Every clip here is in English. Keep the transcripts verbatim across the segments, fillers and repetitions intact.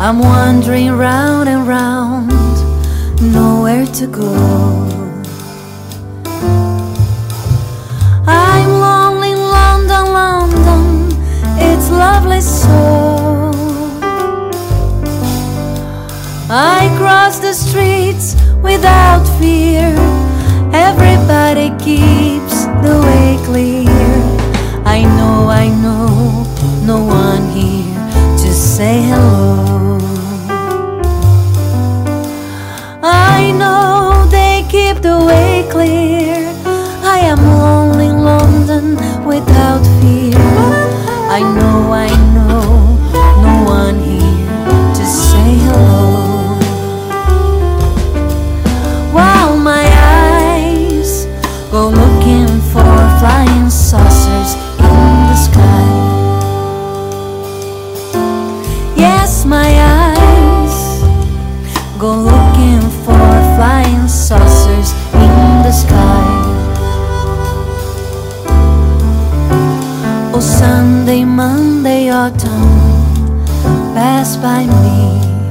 I'm wandering round and round, nowhere to go. I'm lonely in London, London, it's lovely so. I cross the streets without fear, everybody keeps the way clear. I know, I know, no one here to say hello. I know they keep the way clear. I am lonely in London without fear. I know, I know, no one here to say hello. While my eyes go looking for flying saucers in the sky. Yes, my eyes go looking for flying saucers in the sky. Oh, Sunday, Monday, autumn pass by me,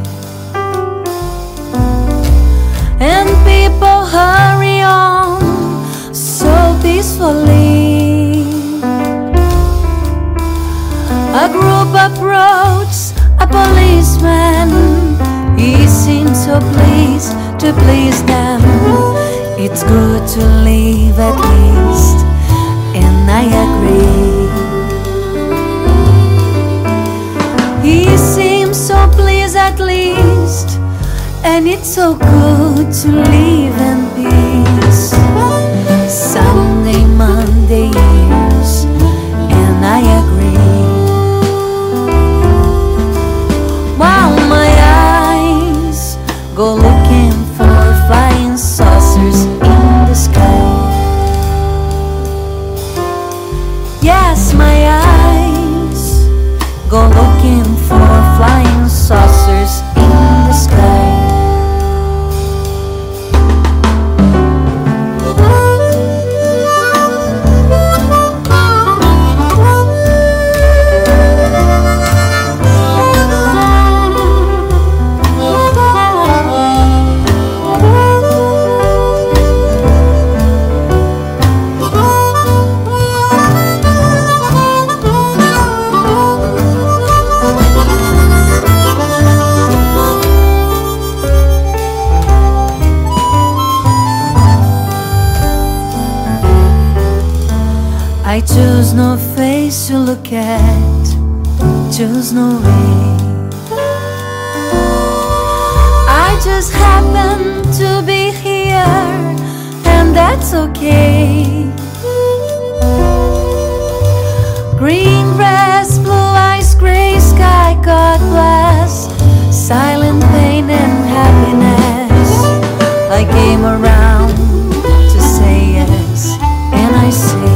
and people hurry on so peacefully. A group approached a policeman. He seemed so pleased to please them. It's good to leave at least, and I agree. He seems so pleased at least, and it's so good to live in peace. Sunday, Monday years, and I agree. While my eyes go looking for flying saucers in the sky. Yes, my eyes go looking for flying saucers in the sky. I choose no face to look at, choose no way. I just happen to be here, and that's okay. Green grass, blue eyes, gray sky, God bless. Silent pain and happiness. I came around to say yes, and I say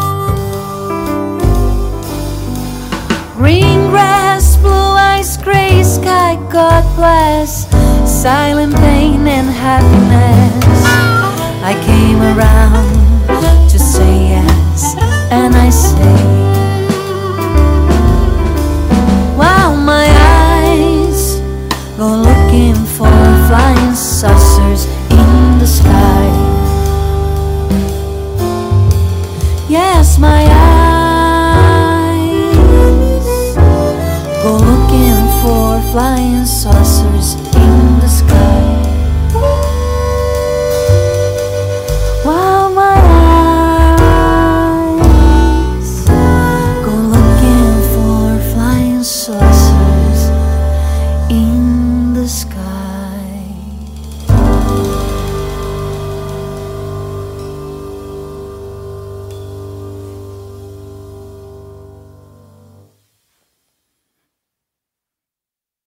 green grass, blue eyes, gray sky, God bless. Silent pain and happiness. I came around